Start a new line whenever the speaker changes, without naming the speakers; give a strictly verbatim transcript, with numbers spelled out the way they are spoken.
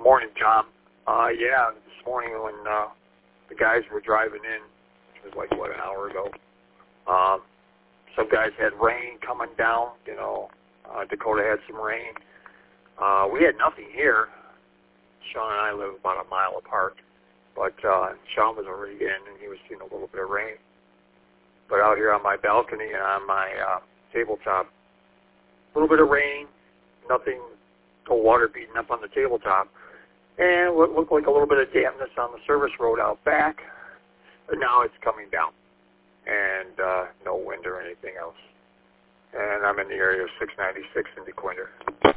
morning, Tom. Uh, yeah, this morning when uh, the guys were driving in, it was like, what, an hour ago, um, some guys had rain coming down, you know, uh, Dakota had some rain. Uh, we had nothing here. Sean and I live about a mile apart, but uh, Sean was already in, and he was seeing a little bit of rain. But out here on my balcony and on my uh, tabletop, a little bit of rain, nothing, no water beating up on the tabletop, and what looked like a little bit of dampness on the service road out back, but now it's coming down, and uh, no wind or anything else. And I'm in the area of six ninety-six in DeQuinder.